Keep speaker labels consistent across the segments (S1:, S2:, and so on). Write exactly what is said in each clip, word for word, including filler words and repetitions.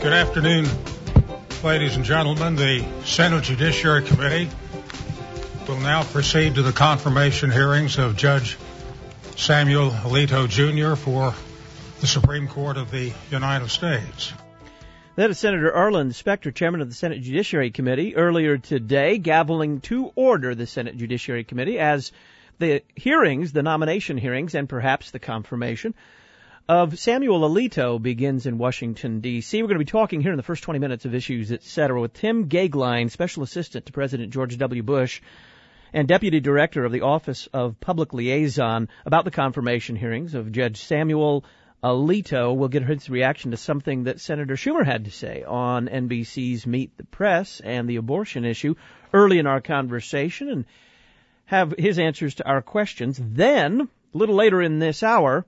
S1: Good afternoon, ladies and gentlemen. The Senate Judiciary Committee will now proceed to the confirmation hearings of Judge Samuel Alito, Junior for the Supreme Court of the United States.
S2: That is Senator Arlen Specter, chairman of the Senate Judiciary Committee, earlier today, gaveling to order the Senate Judiciary Committee as the hearings, the nomination hearings, and perhaps the confirmation of Samuel Alito begins in Washington, D C We're going to be talking here in the first twenty minutes of Issues, et cetera, with Tim Goeglein, Special Assistant to President George W. Bush and Deputy Director of the Office of Public Liaison, about the confirmation hearings of Judge Samuel Alito. We'll get his reaction to something that Senator Schumer had to say on N B C's Meet the Press and the abortion issue early in our conversation, and have his answers to our questions. Then, a little later in this hour,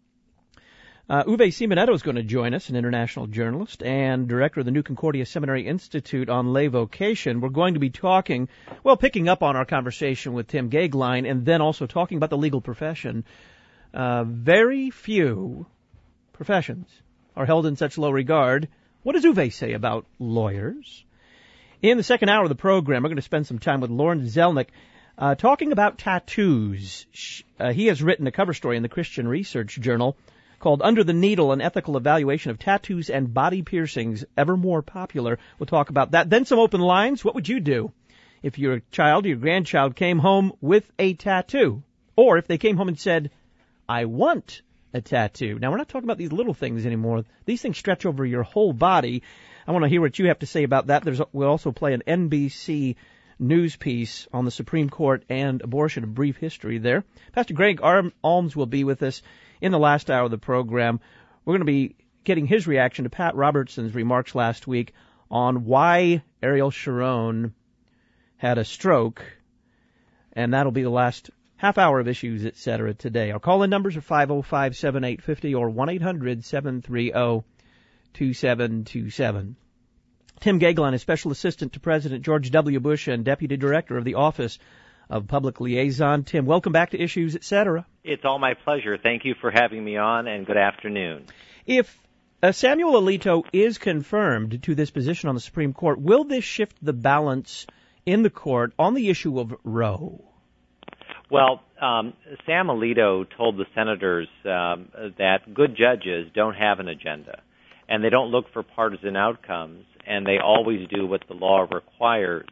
S2: Uh, Uwe Simonetto is going to join us, an international journalist and director of the New Concordia Seminary Institute on Lay Vocation. We're going to be talking, well, picking up on our conversation with Tim Goeglein, and then also talking about the legal profession. Uh, very few professions are held in such low regard. What does Uwe say about lawyers? In the second hour of the program, we're going to spend some time with Lauren Zelnick, uh, talking about tattoos. Uh, he has written a cover story in the Christian Research Journal called Under the Needle, an ethical evaluation of tattoos and body piercings, ever more popular. We'll talk about that. Then some open lines. What would you do if your child or your grandchild came home with a tattoo? Or if they came home and said, I want a tattoo. Now, we're not talking about these little things anymore. These things stretch over your whole body. I want to hear what you have to say about that. There's, we'll also play an N B C news piece on the Supreme Court and abortion, a brief history there. Pastor Greg Alms will be with us in the last hour of the program. We're going to be getting his reaction to Pat Robertson's remarks last week on why Ariel Sharon had a stroke, and that'll be the last half hour of Issues, et cetera, today. Our call-in numbers are five oh five, seven eight five oh or one eight hundred, seven three oh, two seven two seven. Tim Goeglein is Special Assistant to President George W. Bush and Deputy Director of the Office of Public Liaison. Tim, welcome back to Issues, et cetera.
S3: It's all my pleasure. Thank you for having me on, and good afternoon.
S2: If uh, Samuel Alito is confirmed to this position on the Supreme Court, will this shift the balance in the court on the issue of Roe?
S3: Well, um, Sam Alito told the senators um, that good judges don't have an agenda, and they don't look for partisan outcomes, and they always do what the law requires.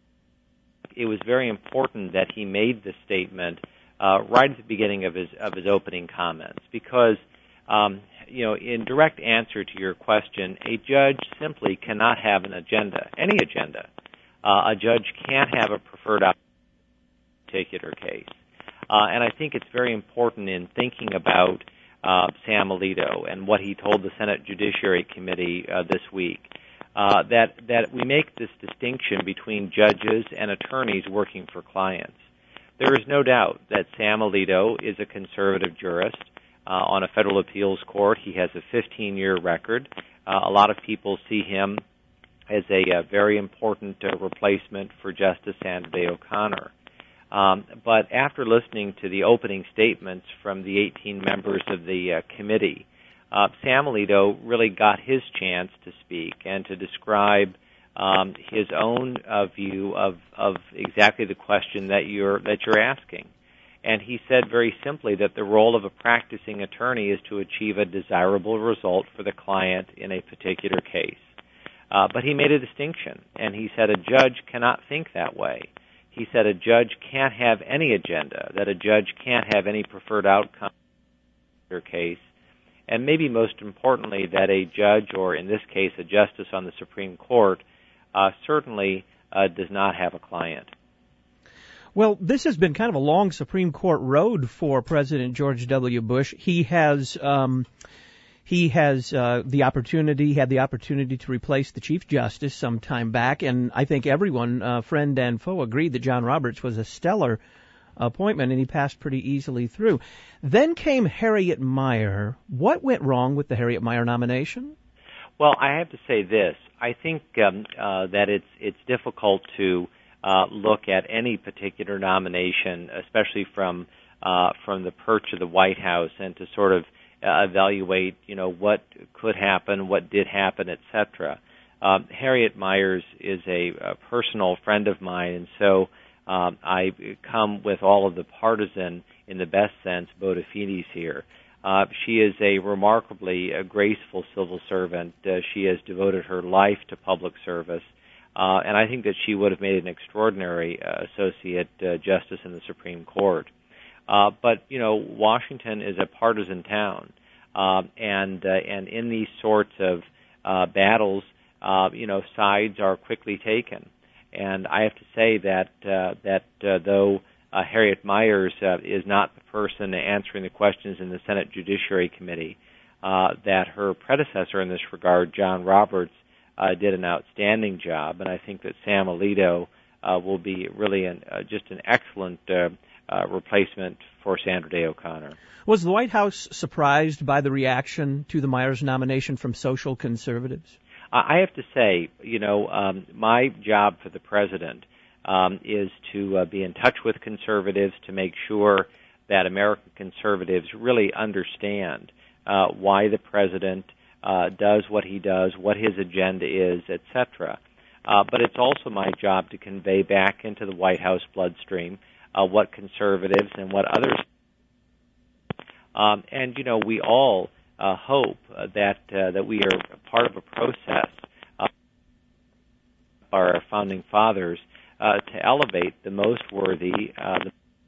S3: It was very important that he made this statement uh, right at the beginning of his of his opening comments, because, um, you know, in direct answer to your question, a judge simply cannot have an agenda, any agenda. Uh, a judge can't have a preferred outcome in a particular case. Uh, and I think it's very important in thinking about uh, Sam Alito and what he told the Senate Judiciary Committee uh, this week. Uh, that, that we make this distinction between judges and attorneys working for clients. There is no doubt that Sam Alito is a conservative jurist uh, on a federal appeals court. He has a fifteen-year record. Uh, a lot of people see him as a, a very important uh, replacement for Justice Sandra Day O'Connor. Um, but after listening to the opening statements from the eighteen members of the uh, committee, Uh, Sam Alito really got his chance to speak and to describe um, his own uh, view of, of exactly the question that you're that you're asking. And he said very simply that the role of a practicing attorney is to achieve a desirable result for the client in a particular case. Uh, but he made a distinction, and he said a judge cannot think that way. He said a judge can't have any agenda, that a judge can't have any preferred outcome in their case. And maybe most importantly, that a judge, or in this case a justice on the Supreme Court, uh, certainly uh, does not have a client.
S2: Well, this has been kind of a long Supreme Court road for President George W. Bush. He has um, he has uh, the opportunity, had the opportunity to replace the Chief Justice some time back, and I think everyone, uh, friend and foe, agreed that John Roberts was a stellar appointment, and he passed pretty easily through. Then came Harriet Mier. What went wrong with the Harriet Mier nomination?
S3: Well, I have to say this. I think um, uh, that it's it's difficult to uh, look at any particular nomination, especially from uh, from the perch of the White House, and to sort of uh, evaluate, you know, what could happen, what did happen, et cetera. Um, Harriet Miers is a, a personal friend of mine, and so um, I come with all of the partisan, in the best sense, bona fides here. Uh, she is a remarkably uh, graceful civil servant. Uh, she has devoted her life to public service, uh, and I think that she would have made an extraordinary uh, associate uh, justice in the Supreme Court. Uh, but, you know, Washington is a partisan town, uh, and uh, and in these sorts of uh, battles, uh, you know, sides are quickly taken. And I have to say that uh, that uh, though uh, Harriet Miers uh, is not the person answering the questions in the Senate Judiciary Committee, uh, that her predecessor in this regard, John Roberts, uh, did an outstanding job. And I think that Sam Alito uh, will be really an, uh, just an excellent uh, uh, replacement for Sandra Day O'Connor.
S2: Was the White House surprised by the reaction to the Miers nomination from social conservatives?
S3: I have to say, you know, um, my job for the president um, is to uh, be in touch with conservatives to make sure that American conservatives really understand uh, why the president uh, does what he does, what his agenda is, et cetera. Uh, but it's also my job to convey back into the White House bloodstream uh, what conservatives and what others. Um, and, you know, we all Uh, hope uh, that uh, that we are part of a process uh, by our founding fathers uh, to elevate the most worthy uh,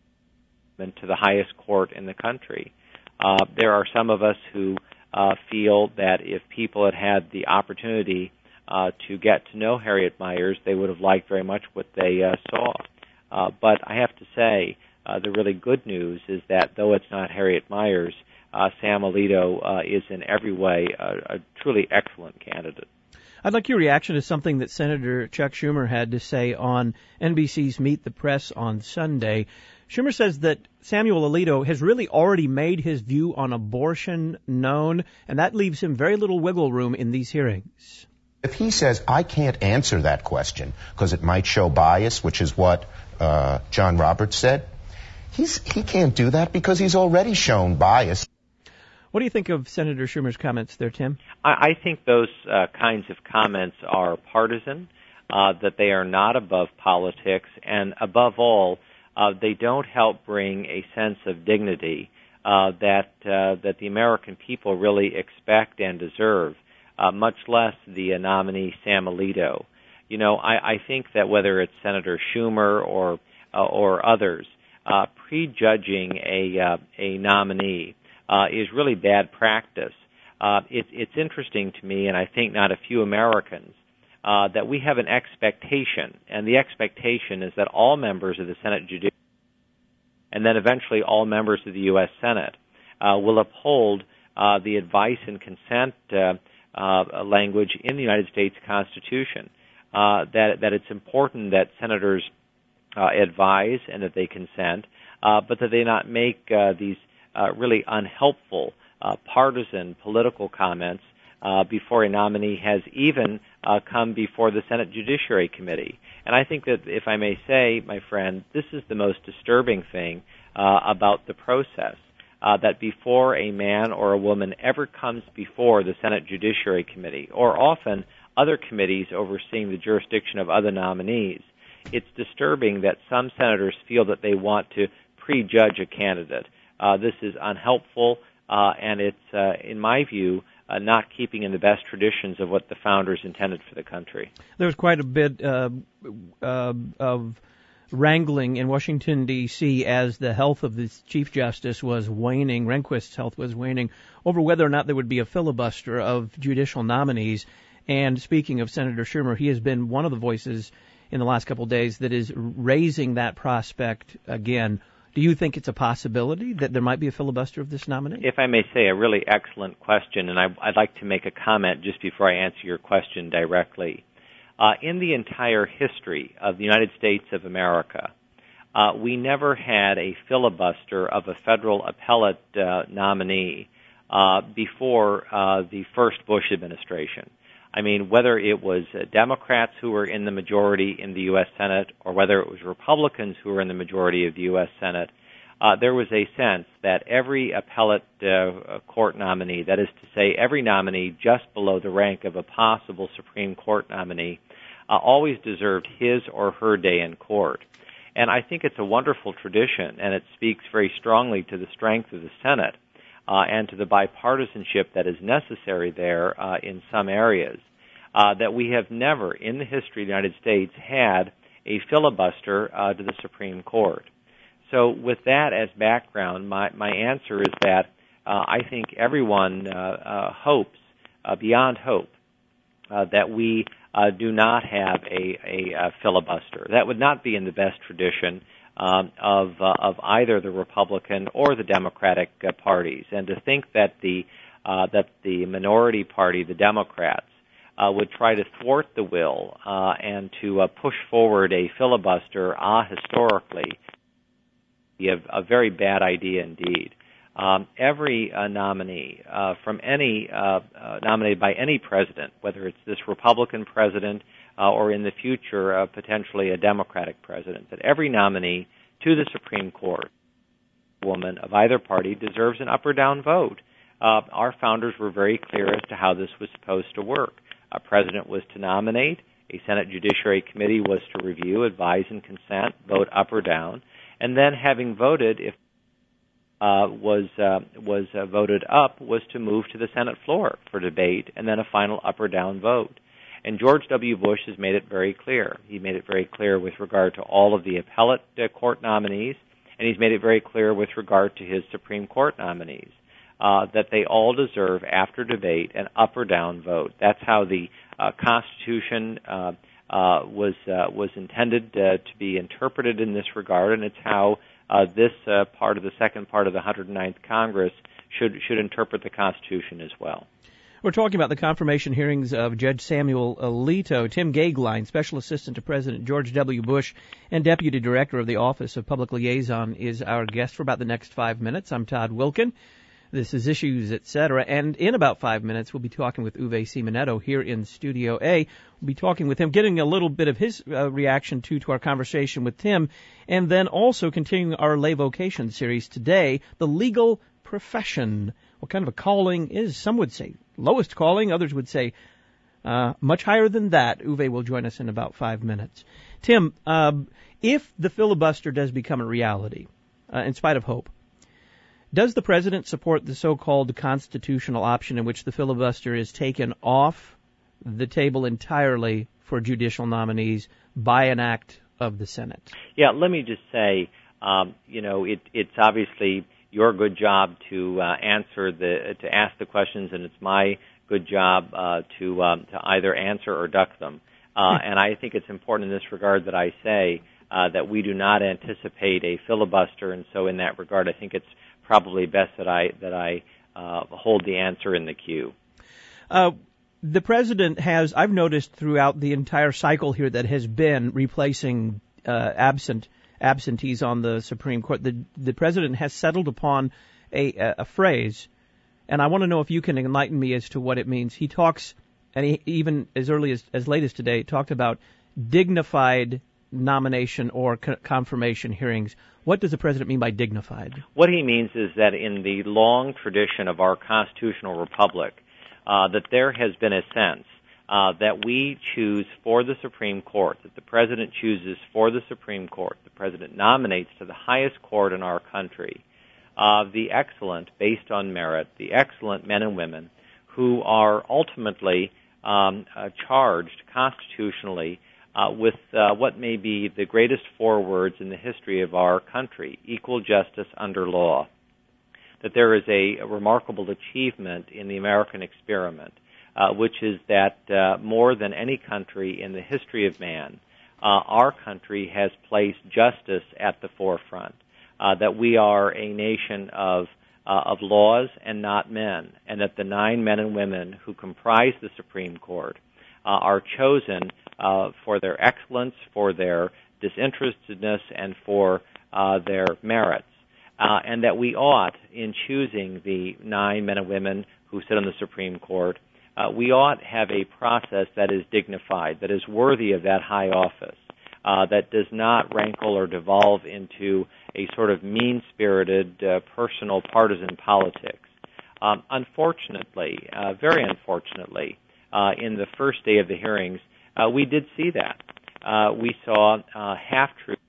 S3: to the highest court in the country. Uh, there are some of us who uh, feel that if people had had the opportunity uh, to get to know Harriet Miers, they would have liked very much what they uh, saw. Uh, but I have to say, uh, the really good news is that though it's not Harriet Miers, Uh, Sam Alito uh, is in every way a, a truly excellent candidate.
S2: I'd like your reaction to something that Senator Chuck Schumer had to say on N B C's Meet the Press on Sunday. Schumer says that Samuel Alito has really already made his view on abortion known, and that leaves him very little wiggle room in these hearings.
S4: If he says, I can't answer that question because it might show bias, which is what uh, John Roberts said, he's, he can't do that because he's already shown bias.
S2: What do you think of Senator Schumer's comments there, Tim?
S3: I, I think those uh, kinds of comments are partisan, uh, that they are not above politics, and above all, uh, they don't help bring a sense of dignity uh, that uh, that the American people really expect and deserve, uh, much less the uh, nominee Sam Alito. You know, I, I think that whether it's Senator Schumer or uh, or others, uh, prejudging a uh, a nominee Uh, is really bad practice. Uh, it, it's interesting to me, and I think not a few Americans, uh, that we have an expectation, and the expectation is that all members of the Senate Judiciary, and then eventually all members of the U S Senate, uh, will uphold uh, the advice and consent uh, uh, language in the United States Constitution. Uh, that that it's important that senators uh, advise and that they consent, uh, but that they not make uh, these Uh, really unhelpful, uh, partisan political comments uh, before a nominee has even uh, come before the Senate Judiciary Committee. And I think that, if I may say, my friend, this is the most disturbing thing uh, about the process, uh, that before a man or a woman ever comes before the Senate Judiciary Committee, or often other committees overseeing the jurisdiction of other nominees, it's disturbing that some senators feel that they want to prejudge a candidate. Uh, this is unhelpful, uh, and it's, uh, in my view, uh, not keeping in the best traditions of what the founders intended for the country.
S2: There was quite a bit uh, uh, of wrangling in Washington, D C as the health of the Chief Justice was waning, Rehnquist's health was waning, over whether or not there would be a filibuster of judicial nominees. And speaking of Senator Schumer, he has been one of the voices in the last couple of days that is raising that prospect again. Do you think it's a possibility that there might be a filibuster of this nominee?
S3: If I may say, a really excellent question, and I, I'd like to make a comment just before I answer your question directly. Uh, in the entire history of the United States of America, uh, we never had a filibuster of a federal appellate uh, nominee uh, before uh, the first Bush administration. I mean, whether it was uh, Democrats who were in the majority in the U S Senate or whether it was Republicans who were in the majority of the U S Senate, uh, there was a sense that every appellate uh, court nominee, that is to say every nominee just below the rank of a possible Supreme Court nominee, uh, always deserved his or her day in court. And I think it's a wonderful tradition, and it speaks very strongly to the strength of the Senate uh, and to the bipartisanship that is necessary there uh, in some areas, uh, that we have never in the history of the United States had a filibuster uh, to the Supreme Court. So with that as background, my, my answer is that uh, I think everyone uh, uh, hopes, uh, beyond hope, uh, that we uh, do not have a, a, a filibuster. That would not be in the best tradition um, of, uh, of either the Republican or the Democratic uh, parties. And to think that the, uh, that the minority party, the Democrats, uh, would try to thwart the will uh, and to uh, push forward a filibuster ahistorically, A, a very bad idea indeed. Um, every uh, nominee uh, from any uh, uh, nominated by any president, whether it's this Republican president uh, or in the future uh, potentially a Democratic president, that every nominee to the Supreme Court, woman of either party, deserves an up or down vote. Uh, our founders were very clear as to how this was supposed to work. A president was to nominate, a Senate Judiciary Committee was to review, advise, and consent, vote up or down. And then, having voted, if uh, was uh, was uh, voted up, was to move to the Senate floor for debate, and then a final up or down vote. And George W. Bush has made it very clear. He made it very clear with regard to all of the appellate uh, court nominees, and he's made it very clear with regard to his Supreme Court nominees uh, that they all deserve, after debate, an up or down vote. That's how the uh, Constitution Uh, Uh, was uh, was intended uh, to be interpreted in this regard, and it's how uh, this uh, part of the second part of the one hundred ninth Congress should should interpret the Constitution as well.
S2: We're talking about the confirmation hearings of Judge Samuel Alito. Tim Goeglein, Special Assistant to President George W. Bush and Deputy Director of the Office of Public Liaison, is our guest for about the next five minutes. I'm Todd Wilkin. This is Issues, et cetera. And in about five minutes, we'll be talking with Uwe Simonetto here in Studio A. We'll be talking with him, getting a little bit of his uh, reaction to, to our conversation with Tim, and then also continuing our lay vocation series today, the legal profession. What kind of a calling is, some would say, lowest calling, others would say uh, much higher than that. Uwe will join us in about five minutes. Tim, uh, if the filibuster does become a reality, uh, in spite of hope, does the president support the so-called constitutional option in which the filibuster is taken off the table entirely for judicial nominees by an act of the Senate?
S3: Yeah, let me just say, um, you know, it, it's obviously your good job to uh, answer the to ask the questions, and it's my good job uh, to um, to either answer or duck them. Uh, and I think it's important in this regard that I say uh, that we do not anticipate a filibuster, and so in that regard, I think it's probably best that I that I uh, hold the answer in the queue.
S2: Uh, the president has, I've noticed throughout the entire cycle here that has been replacing uh, absent absentees on the Supreme Court, the the president has settled upon a, a, a phrase, and I want to know if you can enlighten me as to what it means. He talks, and he, even as early as as late as today, talked about dignified nomination or co- confirmation hearings. What does the president mean by dignified?
S3: What he means is that in the long tradition of our constitutional republic, uh, that there has been a sense uh, that we choose for the Supreme Court, that the president chooses for the Supreme Court, the president nominates to the highest court in our country, uh, the excellent, based on merit, the excellent men and women who are ultimately um, uh, charged constitutionally Uh, with uh, what may be the greatest four words in the history of our country, equal justice under law. That there is a, a remarkable achievement in the American experiment, uh, which is that uh, more than any country in the history of man, uh, our country has placed justice at the forefront. Uh, that we are a nation of uh, of laws and not men, and that the nine men and women who comprise the Supreme Court uh, are chosen Uh, for their excellence, for their disinterestedness, and for uh, their merits. Uh, and that we ought, in choosing the nine men and women who sit on the Supreme Court, uh, we ought have a process that is dignified, that is worthy of that high office. uh, that does not rankle or devolve into a sort of mean-spirited, uh, personal, partisan politics. Um, unfortunately, uh, very unfortunately, uh, in the first day of the hearings, uh, we did see that. Uh, we saw uh, half-truths.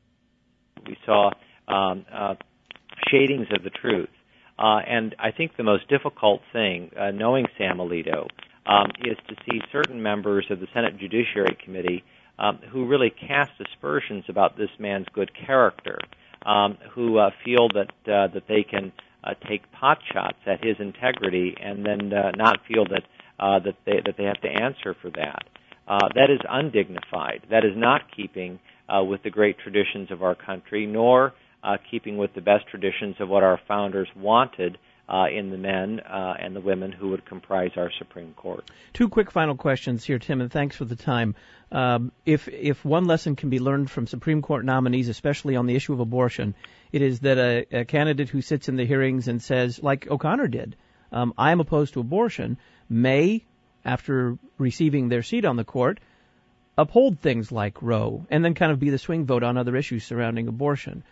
S3: We saw um, uh, shadings of the truth. Uh, and I think the most difficult thing, uh, knowing Sam Alito, um, is to see certain members of the Senate Judiciary Committee um, who really cast aspersions about this man's good character, um, who uh, feel that uh, that they can uh, take pot shots at his integrity and then uh, not feel that uh, that they that they have to answer for that. Uh, that is undignified. That is not keeping uh, with the great traditions of our country, nor uh, keeping with the best traditions of what our founders wanted uh, in the men uh, and the women who would comprise our Supreme Court.
S2: Two quick final questions here, Tim, and thanks for the time. Um, if if one lesson can be learned from Supreme Court nominees, especially on the issue of abortion, it is that a, a candidate who sits in the hearings and says, like O'Connor did, um, I am opposed to abortion, may, after receiving their seat on the court, uphold things like Roe, and then kind of be the swing vote on other issues surrounding abortion.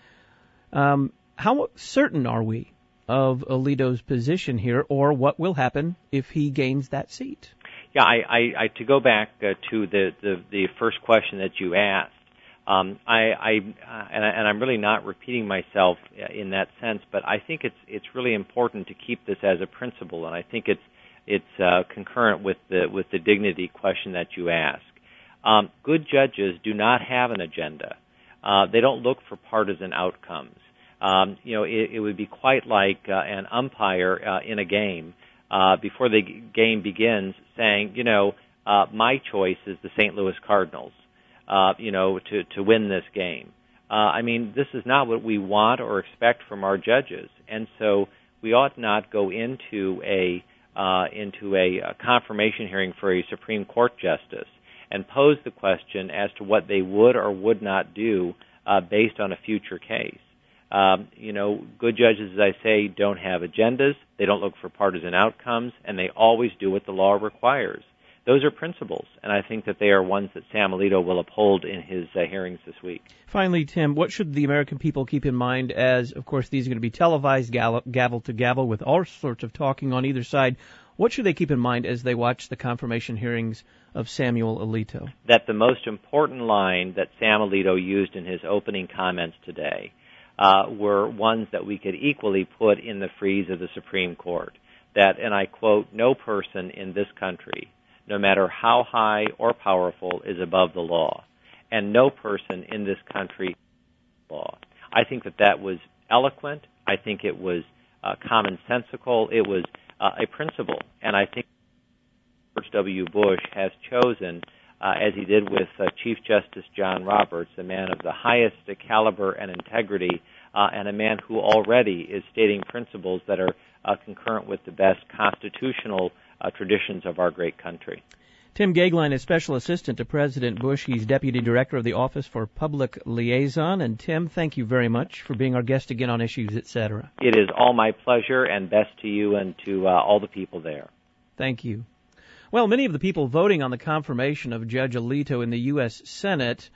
S2: Um, how certain are we of Alito's position here, or what will happen if he gains that seat?
S3: Yeah, I, I, I to go back uh, to the, the, the first question that you asked, um, I, I, uh, and I and I'm really not repeating myself in that sense, but I think it's it's really important to keep this as a principle, and I think it's it's uh, concurrent with the with the dignity question that you ask. Um, good judges do not have an agenda. Uh, they don't look for partisan outcomes. Um, you know, it, it would be quite like uh, an umpire uh, in a game uh, before the g- game begins saying, you know, uh, my choice is the Saint Louis Cardinals, uh, you know, to, to win this game. Uh, I mean, this is not what we want or expect from our judges. And so we ought not go into a uh, into a, a confirmation hearing for a Supreme Court justice and pose the question as to what they would or would not do uh, based on a future case. Um, you know, good judges, as I say, don't have agendas, they don't look for partisan outcomes, and they always do what the law requires. Those are principles, and I think that they are ones that Sam Alito will uphold in his uh, hearings this week. Finally,
S2: Tim, what should the American people keep in mind as, of course, these are going to be televised gavel, gavel to gavel with all sorts of talking on either side. What should they keep in mind as they watch the confirmation hearings of Samuel Alito?
S3: That the most important line that Sam Alito used in his opening comments today uh, were ones that we could equally put in the frieze of the Supreme Court. That, and I quote, no person in this country, no matter how high or powerful, is above the law. And no person in this country is above the law. I think that that was eloquent. I think it was uh, commonsensical. It was uh, a principle. And I think George W. Bush has chosen, uh, as he did with uh, Chief Justice John Roberts, a man of the highest caliber and integrity, uh, and a man who already is stating principles that are uh, concurrent with the best constitutional uh, traditions of our great country.
S2: Tim Goeglein is Special Assistant to President Bush. He's Deputy Director of the Office for Public Liaison. And Tim, thank you very much for being our guest again on Issues, et cetera.
S3: It is all my pleasure, and best to you and to uh, all the people there.
S2: Thank you. Well, many of the people voting on the confirmation of Judge Alito in the U S Senate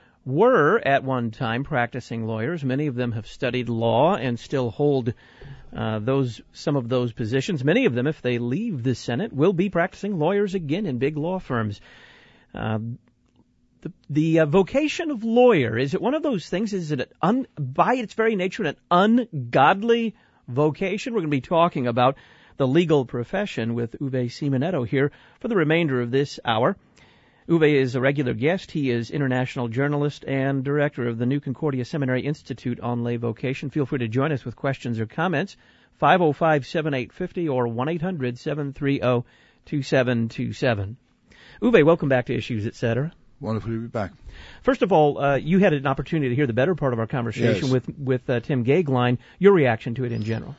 S2: were at one time practicing lawyers. Many of them have studied law and still hold uh, those some of those positions. Many of them, if they leave the Senate, will be practicing lawyers again in big law firms. Uh, the the uh, vocation of lawyer, is it one of those things? Is it an un, by its very nature an ungodly vocation? We're going to be talking about the legal profession with Uwe Simonetto here for the remainder of this hour. Uwe is a regular guest. He is international journalist and director of the New Concordia Seminary Institute on Lay Vocation. Feel free to join us with questions or comments. five oh five, seven eight five oh or one eight hundred, seven three oh, two seven two seven. Uwe, welcome back to Issues, et cetera.
S5: Wonderful to be back.
S2: First of all, uh, you had an opportunity to hear the better part of our conversation
S5: yes.
S2: with, with uh, Tim Goeglein. Your reaction to it in general?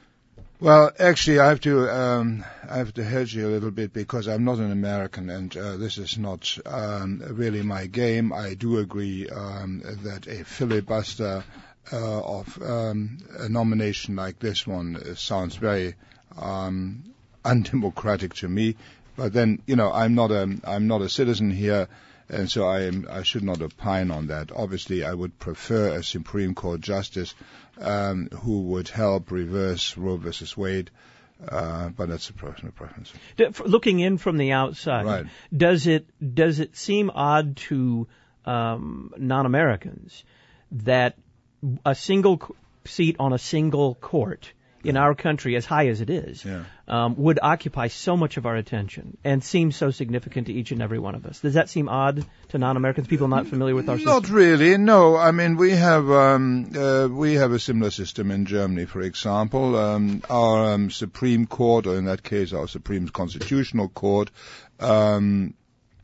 S5: Well, actually, I have to um, I have to hedge you a little bit because I'm not an American, and uh, this is not um, really my game. I do agree um, that a filibuster uh, of um, a nomination like this one uh, sounds very um, undemocratic to me. But then, you know, I'm not a I'm not a citizen here. and so I am, I should not opine on that. Obviously, I would prefer a Supreme Court justice um, who would help reverse Roe versus Wade. Uh, but that's a personal preference.
S2: Looking in from the outside,
S5: right.
S2: does it does it seem odd to um, non-Americans that a single seat on a single court in our country, as high as it is,
S5: yeah.
S2: um, would occupy so much of our attention and seem so significant to each and every one of us? Does that seem odd to non-Americans, people not familiar with our system?
S5: Not really, no. I mean, we have um, uh, we have a similar system in Germany, for example. Um, our um, Supreme Court, or in that case, our Supreme Constitutional Court, um,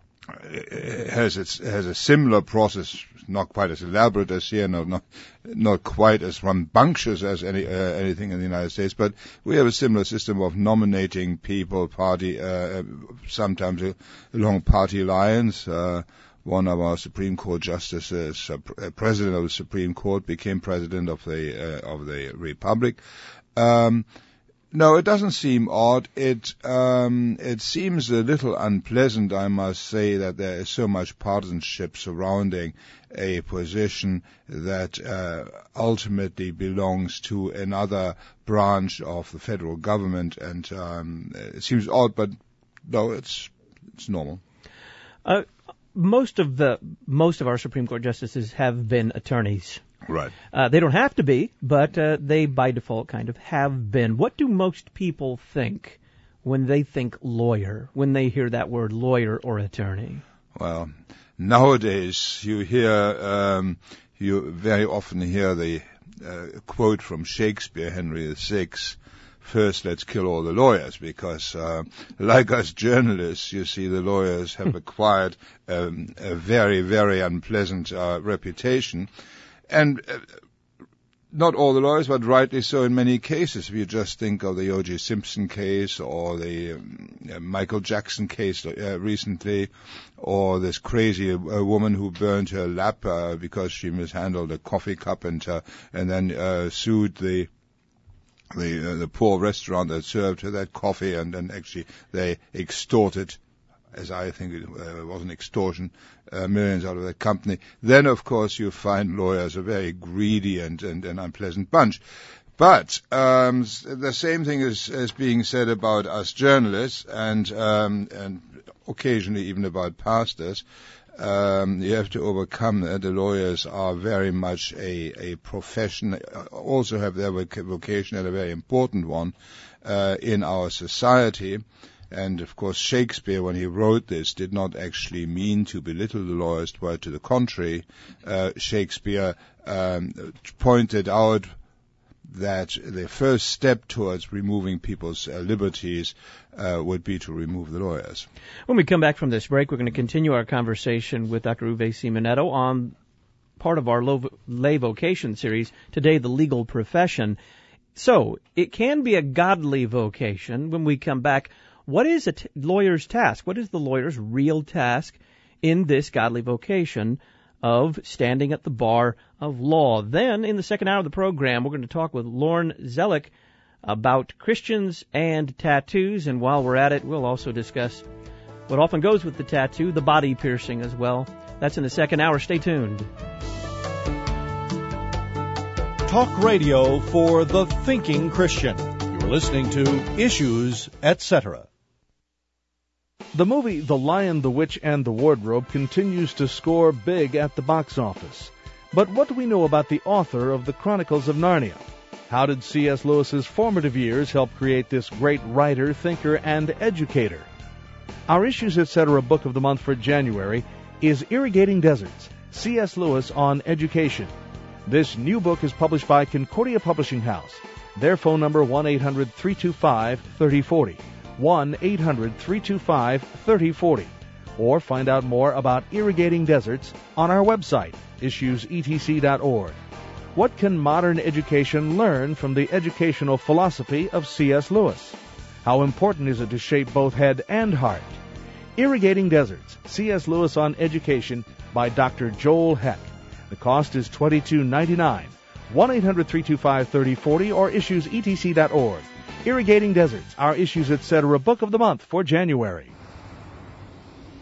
S5: has its, has a similar process, not quite as elaborate as here, no, not not quite as rambunctious as any uh, anything in the United States, but we have a similar system of nominating people, party, uh, sometimes uh, along party lines. Uh, one of our Supreme Court justices, uh, president of the Supreme Court, became president of the uh, of the Republic. Um, No, it doesn't seem odd. It um, it seems a little unpleasant, I must say, that there is so much partisanship surrounding a position that uh, ultimately belongs to another branch of the federal government, and um, it seems odd, but no, it's it's normal.
S2: Uh, most of the most of our Supreme Court justices have been attorneys.
S5: Right.
S2: Uh, they don't have to be, but uh, they by default kind of have been. What do most people think when they think lawyer, when they hear that word lawyer or attorney?
S5: Well, nowadays you hear, um, you very often hear the uh, quote from Shakespeare, Henry the Sixth, first let's kill all the lawyers, because uh, like us journalists, you see, the lawyers have acquired um, a very, very unpleasant uh, reputation. And uh, not all the lawyers, but rightly so in many cases. If you just think of the O J Simpson case, or the um, uh, Michael Jackson case uh, recently, or this crazy uh, woman who burned her lap uh, because she mishandled a coffee cup and uh, and then uh, sued the the uh, the poor restaurant that served her that coffee, and then actually they extorted, as I think it uh, was an extortion, uh, millions out of that company. Then, of course, you find lawyers a very greedy and, and, and unpleasant bunch. But um, the same thing is, is being said about us journalists, and um, and occasionally even about pastors. Um, you have to overcome that. The lawyers are very much a, a profession, also have their vocation, and a very important one uh, in our society. And, of course, Shakespeare, when he wrote this, did not actually mean to belittle the lawyers, but to the contrary. Uh, Shakespeare um, pointed out that the first step towards removing people's uh, liberties uh, would be to remove the lawyers.
S2: When we come back from this break, we're going to continue our conversation with Doctor Uwe Simonetto on part of our lay vocation series, today, the legal profession. So, it can be a godly vocation. When we come back, what is a t- lawyer's task? What is the lawyer's real task in this godly vocation of standing at the bar of law? Then, in the second hour of the program, we're going to talk with Lorne Zellick about Christians and tattoos. And while we're at it, we'll also discuss what often goes with the tattoo, the body piercing as well. That's in the second hour. Stay tuned.
S6: Talk radio for the thinking Christian. You're listening to Issues, et cetera. The movie The Lion, the Witch, and the Wardrobe continues to score big at the box office. But what do we know about the author of the Chronicles of Narnia? How did C S Lewis's formative years help create this great writer, thinker, and educator? Our Issues, et cetera book of the month for January is Irrigating Deserts, C S Lewis on Education. This new book is published by Concordia Publishing House. Their phone number, one eight hundred three two five three zero four zero. one eight hundred three two five three zero four zero. Or find out more about irrigating deserts on our website, issues e t c dot org. What can modern education learn from the educational philosophy of C S Lewis? How important is it to shape both head and heart? Irrigating Deserts, C S Lewis on Education by Doctor Joel Heck. The cost is twenty-two ninety-nine. one eight hundred three two five three zero four zero or issues e t c dot org. Irrigating Deserts, our Issues, et cetera book of the month for January.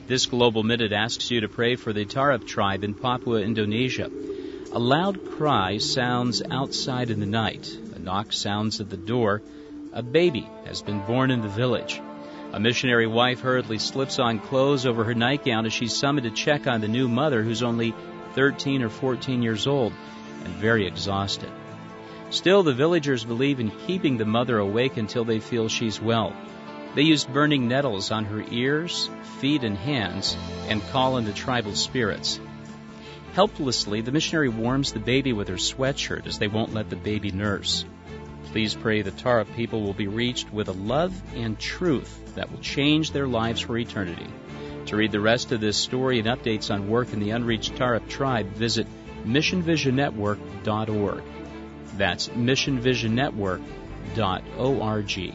S7: This Global Minute asks you to pray for the Tarap tribe in Papua, Indonesia. A loud cry sounds outside in the night. A knock sounds at the door. A baby has been born in the village. A missionary wife hurriedly slips on clothes over her nightgown as she's summoned to check on the new mother, who's only thirteen or fourteen years old and very exhausted. Still, the villagers believe in keeping the mother awake until they feel she's well. They use burning nettles on her ears, feet, and hands and call in the tribal spirits. Helplessly, the missionary warms the baby with her sweatshirt as they won't let the baby nurse. Please pray the Tarap people will be reached with a love and truth that will change their lives for eternity. To read the rest of this story and updates on work in the unreached Tarap tribe, visit mission vision network dot org. That's mission vision network dot org.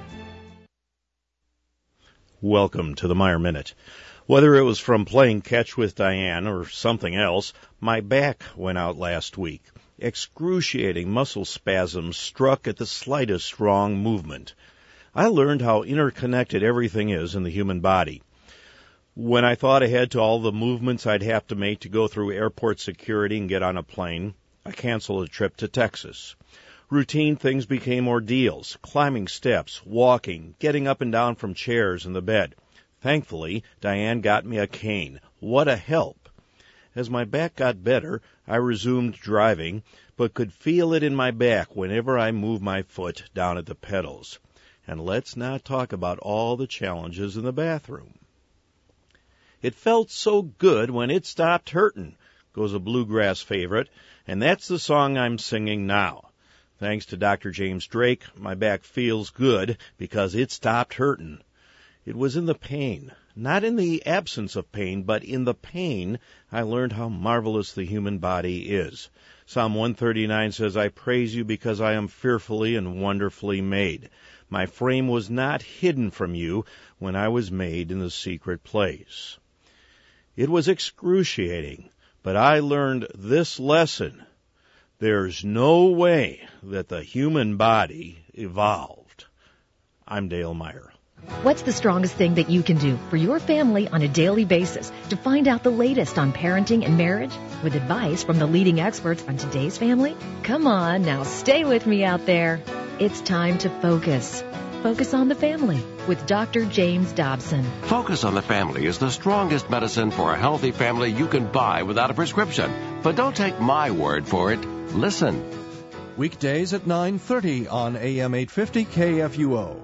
S8: Welcome to the Meyer Minute. Whether it was from playing catch with Diane or something else, my back went out last week. Excruciating muscle spasms struck at the slightest wrong movement. I learned how interconnected everything is in the human body. When I thought ahead to all the movements I'd have to make to go through airport security and get on a plane, I canceled a trip to Texas. Routine things became ordeals, climbing steps, walking, getting up and down from chairs in the bed. Thankfully, Diane got me a cane. What a help! As my back got better, I resumed driving, but could feel it in my back whenever I moved my foot down at the pedals. And let's not talk about all the challenges in the bathroom. It felt so good when it stopped hurtin', goes a bluegrass favorite, and that's the song I'm singing now. Thanks to Doctor James Drake, my back feels good because it stopped hurtin'. It was in the pain, not in the absence of pain, but in the pain I learned how marvelous the human body is. Psalm one thirty-nine says, I praise you because I am fearfully and wonderfully made. My frame was not hidden from you when I was made in the secret place. It was excruciating, but I learned this lesson. There's no way that the human body evolved. I'm Dale Meyer.
S9: What's the strongest thing that you can do for your family on a daily basis? To find out the latest on parenting and marriage with advice from the leading experts on today's family? Come on, now stay with me out there. It's time to focus. Focus on the Family with Doctor James Dobson.
S10: Focus on the Family is the strongest medicine for a healthy family you can buy without a prescription. But don't take my word for it. Listen.
S6: Weekdays at nine thirty on A M eight fifty K F U O.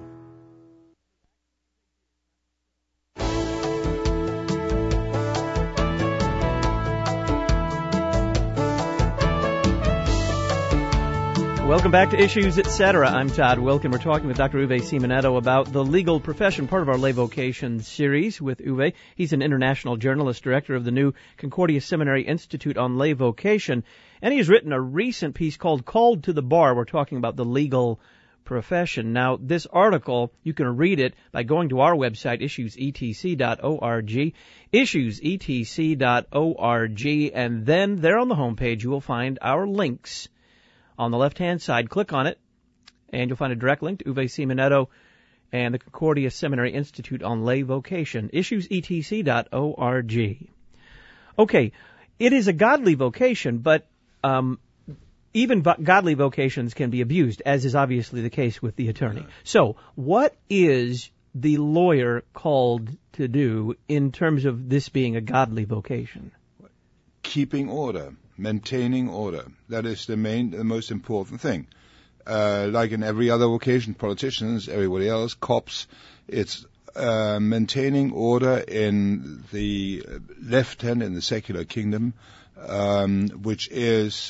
S2: Welcome back to Issues, et cetera. I'm Todd Wilkin. We're talking with Doctor Uwe Simonetto about the legal profession, part of our Lay Vocation series with Uwe. He's an international journalist, director of the new Concordia Seminary Institute on Lay Vocation, and he's written a recent piece called Called to the Bar. We're talking about the legal profession. Now, this article, you can read it by going to our website, issues e t c dot org, issues e t c dot org, and then there on the homepage you will find our links. On the left-hand side, click on it, and you'll find a direct link to Uwe Simonetto and the Concordia Seminary Institute on Lay Vocation, issues e t c dot org. Okay, it is a godly vocation, but um, even vo- godly vocations can be abused, as is obviously the case with the attorney. So, what is the lawyer called to do in terms of this being a godly vocation?
S5: Keeping order. Maintaining order. That is the main, the most important thing. Uh, like in every other vocation, politicians, everybody else, cops, it's uh, maintaining order in the left hand in the secular kingdom, um, which is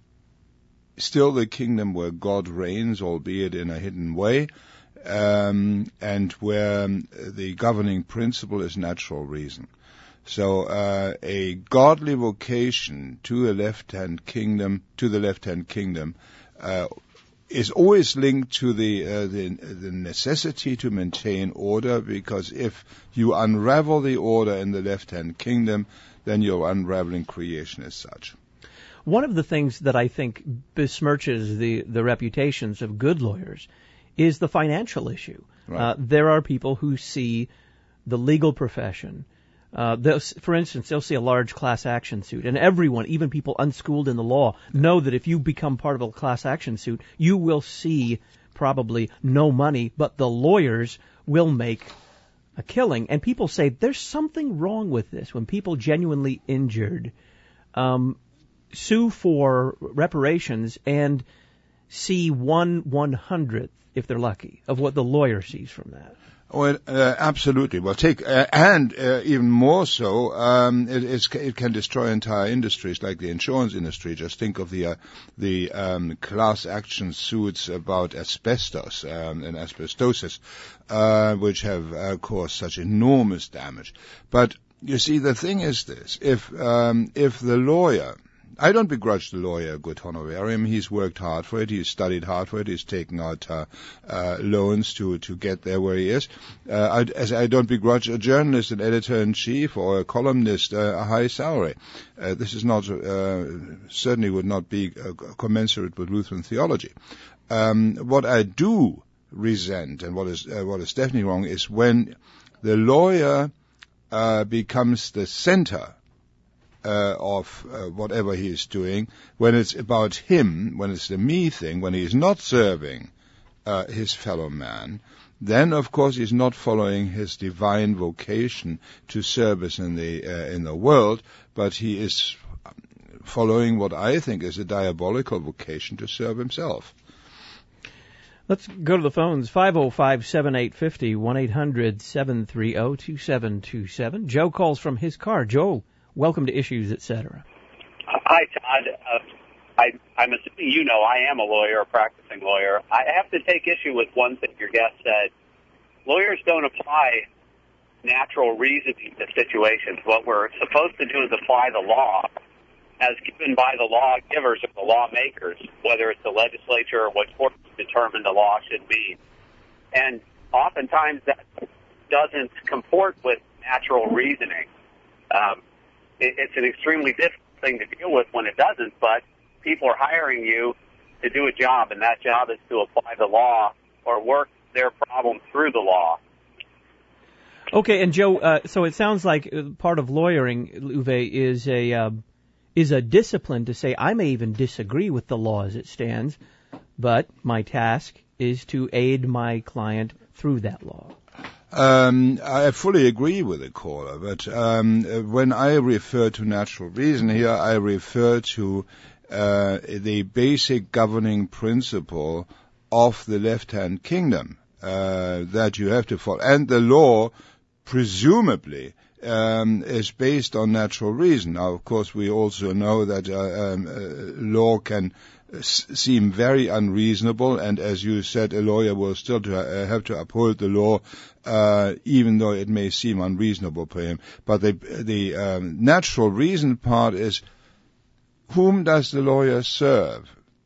S5: still the kingdom where God reigns, albeit in a hidden way, um, and where the governing principle is natural reason. So uh, a godly vocation to a left-hand kingdom, to the left-hand kingdom, uh, is always linked to the, uh, the the necessity to maintain order. Because if you unravel the order in the left-hand kingdom, then you're unraveling creation as such.
S2: One of the things that I think besmirches the the reputations of good lawyers is the financial issue.
S5: Right.
S2: Uh, there are people who see the legal profession Uh, they'll- for instance, they'll see a large class action suit, and everyone, even people unschooled in the law, know that if you become part of a class action suit, you will see probably no money, but the lawyers will make a killing. And people say there's something wrong with this. When people genuinely injured um, sue for reparations and see one one hundredth, if they're lucky, of what the lawyer sees from that.
S5: Well, uh, absolutely. Well, take uh, and uh, even more so, um, it, it's, it can destroy entire industries like the insurance industry. Just think of the uh, the um, class action suits about asbestos um, and asbestosis, uh, which have uh, caused such enormous damage. But you see, the thing is this: if um, if the lawyer I don't begrudge the lawyer a good honorarium. He's worked hard for it. He's studied hard for it. He's taken out uh, uh, loans to, to get there where he is. Uh, I, as I don't begrudge a journalist, an editor-in-chief, or a columnist uh, a high salary. Uh, this is not uh, certainly would not be uh, commensurate with Lutheran theology. Um, what I do resent, and what is uh, what is definitely wrong, is when the lawyer uh, becomes the center Uh, of uh, whatever he is doing, when it's about him, when it's the me thing, when he is not serving uh, his fellow man, then of course he's not following his divine vocation to service in the uh, in the world, but he is following what I think is a diabolical vocation to serve himself.
S2: Let's go to the phones. five oh five, seven eight five oh, one eight hundred, seven three oh, two seven two seven. Joe calls from his car. Joe, welcome to Issues, et cetera.
S11: Hi, Todd. Uh, I, I'm assuming you know I am a lawyer, a practicing lawyer. I have to take issue with one thing your guest said. Lawyers don't apply natural reasoning to situations. What we're supposed to do is apply the law as given by the lawgivers or the lawmakers, whether it's the legislature or what courts determine the law should be. And oftentimes that doesn't comport with natural reasoning. Um, It's an extremely difficult thing to deal with when it doesn't, but people are hiring you to do a job, and that job is to apply the law or work their problem through the law.
S2: Okay, and Joe, uh, so it sounds like part of lawyering, Uwe, is a uh, is a discipline to say I may even disagree with the law as it stands, but my task is to aid my client through that law.
S5: Um, I fully agree with the caller, but um, when I refer to natural reason here, I refer to uh, the basic governing principle of the left-hand kingdom uh, that you have to follow. And the law, presumably, um, is based on natural reason. Now, of course, we also know that uh, um, uh, law can seem very unreasonable, and as you said, a lawyer will still to, uh, have to uphold the law, uh, even though it may seem unreasonable for him. But the, the um, natural reason part is, whom does the lawyer serve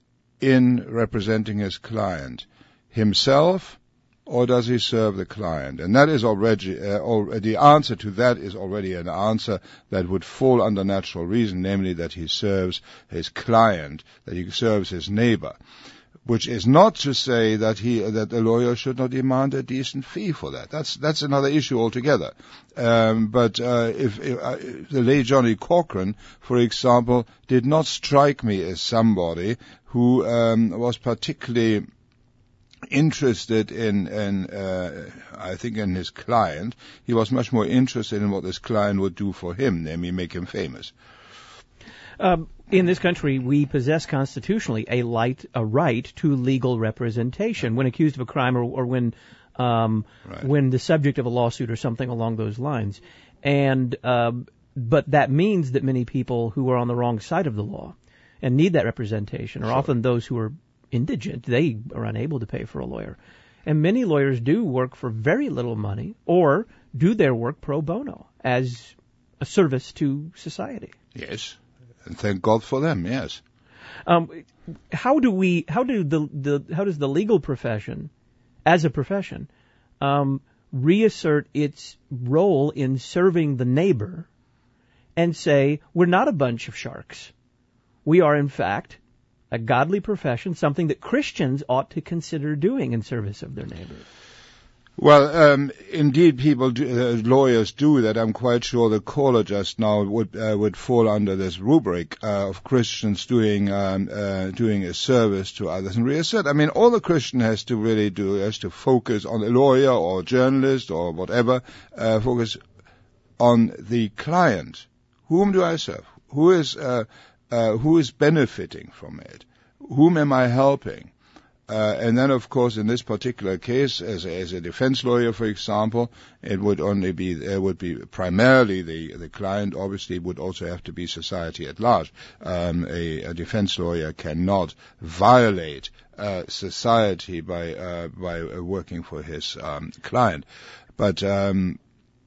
S5: in representing his client? Himself, or does he serve the client? And that is already, uh, or the answer to that is already an answer that would fall under natural reason, namely that he serves his client, that he serves his neighbor, which is not to say that he, that the lawyer should not demand a decent fee for that. That's, that's another issue altogether. Um, but, uh, if, if uh, the late Johnny Cochran, for example, did not strike me as somebody who, um, was particularly interested in, in uh, I think, in his client. He was much more interested in what his client would do for him, namely make him famous.
S2: Um, in this country, we possess constitutionally a, light, a right to legal representation when accused of a crime or, or when um, right. when the subject of a lawsuit or something along those lines. And um, but that means that many people who are on the wrong side of the law and need that representation are sure. often those who are indigent. They are unable to pay for a lawyer. And many lawyers do work for very little money or do their work pro bono as a service to society.
S5: Yes. And thank God for them, yes.
S2: Um, how do we, how do the, the, how does the legal profession, as a profession, um, reassert its role in serving the neighbor and say, we're not a bunch of sharks. We are, in fact, a godly profession, something that Christians ought to consider doing in service of their neighbors?
S5: Well, um, indeed, people, do, uh, lawyers do that. I'm quite sure the caller just now would uh, would fall under this rubric uh, of Christians doing um, uh, doing a service to others and reassert. I mean, all the Christian has to really do is to focus on a lawyer or a journalist or whatever, uh, focus on the client. Whom do I serve? Who is uh, uh, who is benefiting from it? Whom am I helping? Uh, and then, of course, in this particular case, as a, as a defense lawyer, for example, it would only be it would be primarily the the client. Obviously, it would also have to be society at large. Um, a, a defense lawyer cannot violate uh, society by uh, by uh, working for his um, client, but. Um,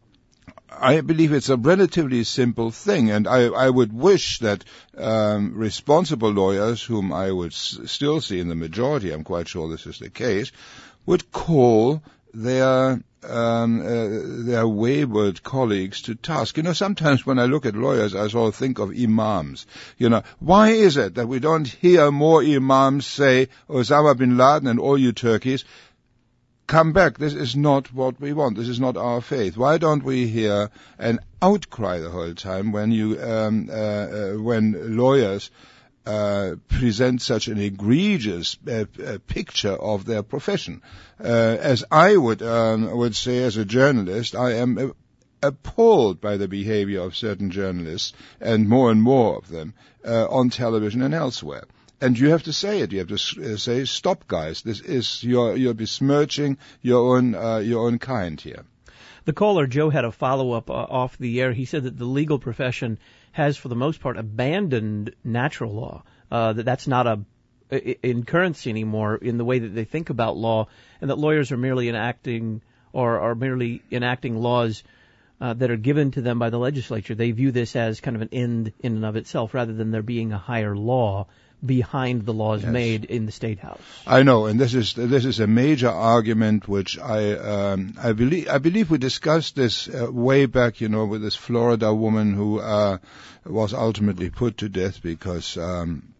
S5: I believe it's a relatively simple thing, and I, I would wish that um, responsible lawyers, whom I would s- still see in the majority, I'm quite sure this is the case, would call their um, uh, their wayward colleagues to task. You know, sometimes when I look at lawyers, I sort of think of imams. You know, why is it that we don't hear more imams say, Osama bin Laden and all you turkeys, come back, this is not what we want, this is not our faith. Why don't we hear an outcry the whole time when you, um, uh, uh, when lawyers uh, present such an egregious uh, uh, picture of their profession? Uh, as I would um, would say as a journalist, I am uh, appalled by the behavior of certain journalists, and more and more of them, uh, on television and elsewhere. And you have to say it. You have to uh, say, "Stop, guys! This is you're you're besmirching your own uh, your own kind here."
S2: The caller Joe had a follow-up uh, off the air. He said that the legal profession has, for the most part, abandoned natural law. Uh, that that's not a in currency anymore in the way that they think about law, and that lawyers are merely enacting or are merely enacting laws uh, that are given to them by the legislature. They view this as kind of an end in and of itself, rather than there being a higher law behind the laws
S5: yes.
S2: made in the State House.
S5: I know, and this is this is a major argument which I um, I believe I believe we discussed this uh, way back, you know, with this Florida woman who uh, was ultimately put to death because um,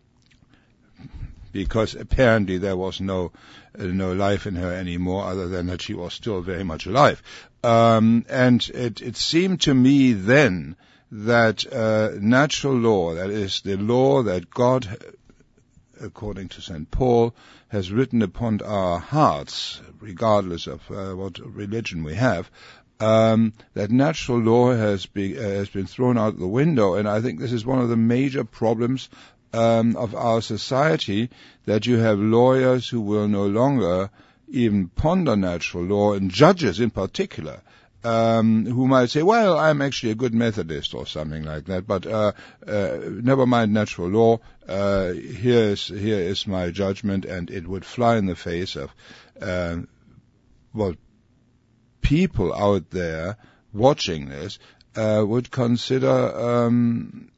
S5: because apparently there was no uh, no life in her anymore, other than that she was still very much alive. Um, and it it seemed to me then that uh, natural law, that is the law that God, according to Saint Paul, has written upon our hearts, regardless of uh, what religion we have, um, that natural law has, be, uh, has been thrown out the window. And I think this is one of the major problems um, of our society, that you have lawyers who will no longer even ponder natural law, and judges in particular, Um, who might say, well, I'm actually a good Methodist or something like that, but uh, uh, never mind natural law, uh, here is here is my judgment, and it would fly in the face of, uh, well, people out there watching this uh, would consider um,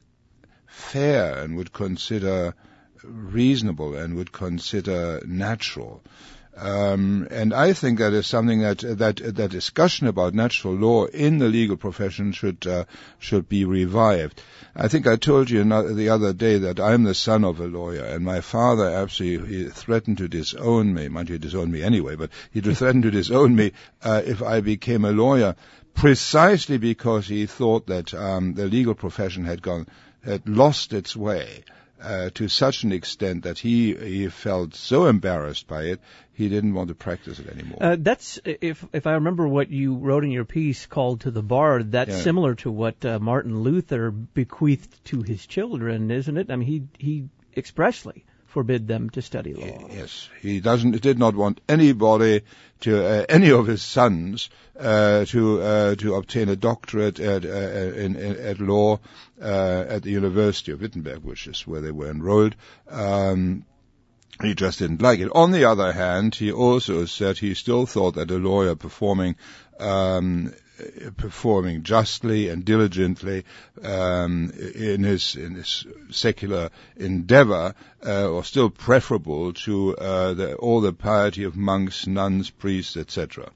S5: fair, and would consider reasonable, and would consider natural. Um, and I think that is something that that that discussion about natural law in the legal profession should uh, should be revived. I think I told you the other day that I'm the son of a lawyer, and my father absolutely he threatened to disown me. Mind you, he disowned me anyway, but he threatened to disown me uh, if I became a lawyer, precisely because he thought that um, the legal profession had gone had lost its way. Uh, to such an extent that he he felt so embarrassed by it, he didn't want to practice it anymore.
S2: Uh, that's, if if I remember what you wrote in your piece called To the Bar, that's
S5: yeah.
S2: similar to what uh, Martin Luther bequeathed to his children, isn't it? I mean, he he expressly forbid them to study law.
S5: Yes, he doesn't. Did not want anybody to uh, any of his sons uh, to uh, to obtain a doctorate at uh, in, in, at law uh, at the University of Wittenberg, which is where they were enrolled. Um, he just didn't like it. On the other hand, he also said he still thought that a lawyer performing um, performing justly and diligently um, in his in his secular endeavor uh, was still preferable to uh, the, all the piety of monks, nuns, priests, et cetera.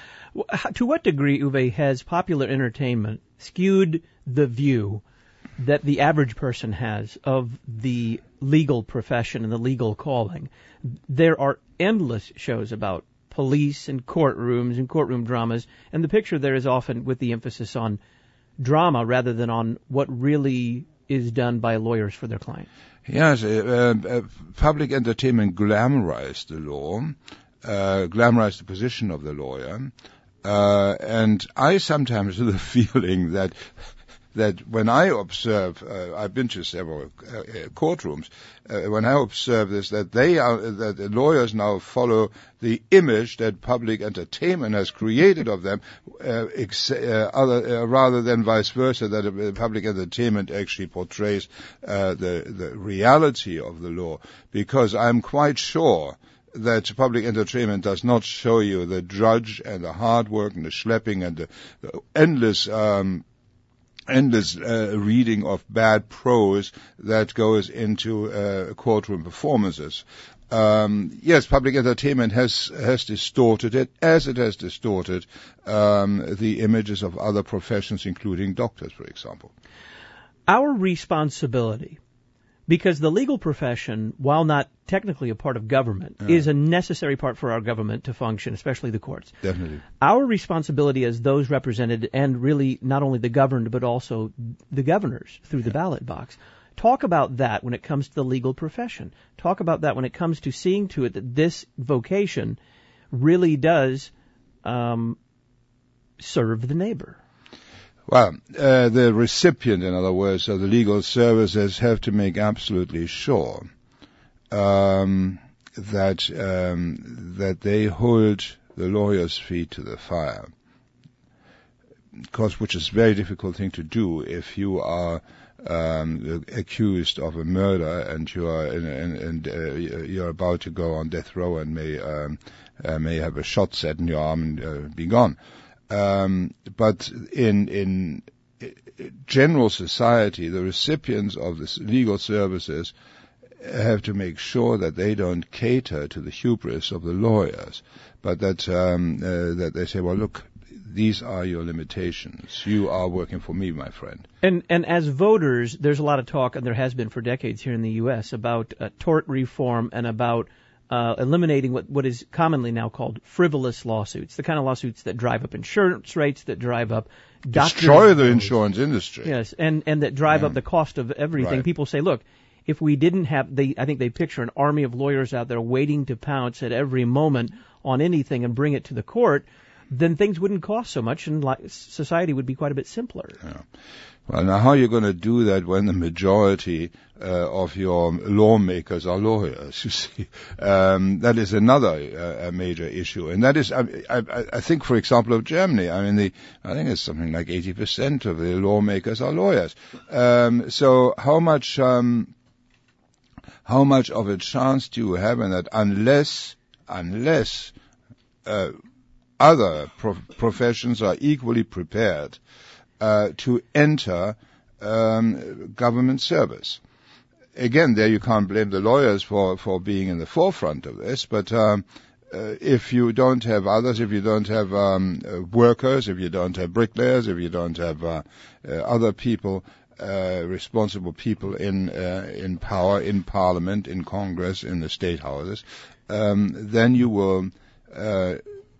S2: To what degree, Uwe, has popular entertainment skewed the view that the average person has of the legal profession and the legal calling? There are endless shows about police and courtrooms and courtroom dramas, and the picture there is often with the emphasis on drama rather than on what really is done by lawyers for their client.
S5: Yes, uh, uh, public entertainment glamorized the law, uh, glamorized the position of the lawyer, uh, and I sometimes have the feeling that that when I observe, uh, I've been to several uh, courtrooms, uh, when I observe this, that they are, that the lawyers now follow the image that public entertainment has created of them, uh, ex- uh, other, uh, rather than vice versa, that uh, public entertainment actually portrays uh, the, the reality of the law. Because I'm quite sure that public entertainment does not show you the drudge and the hard work and the schlepping and the, the endless um endless uh, reading of bad prose that goes into uh, courtroom performances. Um, yes, public entertainment has has distorted it, as it has distorted um, the images of other professions, including doctors, for example.
S2: Our responsibility, because the legal profession, while not technically a part of government,
S5: Yeah.
S2: is a necessary part for our government to function, especially the courts.
S5: Definitely.
S2: Our responsibility as those represented, and really not only the governed, but also the governors through the ballot box. Talk about that when it comes to the legal profession. Talk about that when it comes to seeing to it that this vocation really does um, serve the neighbor.
S5: Well, uh, the recipient, in other words, of the legal services have to make absolutely sure um, that um, that they hold the lawyer's feet to the fire, because which is a very difficult thing to do if you are um, accused of a murder and you are in, in, in, uh, you're about to go on death row and may um, uh, may have a shot set in your arm and uh, be gone. Um, but in in general society, the recipients of the legal services have to make sure that they don't cater to the hubris of the lawyers, but that um, uh, that they say, well, look, these are your limitations. You are working for me, my friend.
S2: And and as voters, there's a lot of talk, and there has been for decades here in the U S, about uh, tort reform and about uh, eliminating what, what is commonly now called frivolous lawsuits, the kind of lawsuits that drive up insurance rates, that drive up doctors'
S5: Destroy the
S2: bills.
S5: insurance industry.
S2: Yes, and, and that drive
S5: Yeah.
S2: up the cost of everything.
S5: Right.
S2: People say, look, if we didn't have, they, I think they picture an army of lawyers out there waiting to pounce at every moment on anything and bring it to the court, then things wouldn't cost so much and li- society would be quite a bit simpler.
S5: Yeah. Well, now how are you going to do that when the majority uh, of your lawmakers are lawyers? You see, um, that is another uh, major issue, and that is, I, I, I think, for example, of Germany. I mean, the, I think it's something like eighty percent of the lawmakers are lawyers. Um, so, how much, um, how much of a chance do you have in that? Unless, unless uh, other pro- professions are equally prepared Uh, to enter um, government service. Again, there you can't blame the lawyers for, for being in the forefront of this, but um, uh, if you don't have others, if you don't have um, uh, workers, if you don't have bricklayers, if you don't have uh, uh, other people, uh, responsible people in uh, in power, in Parliament, in Congress, in the state houses, um, then you will uh,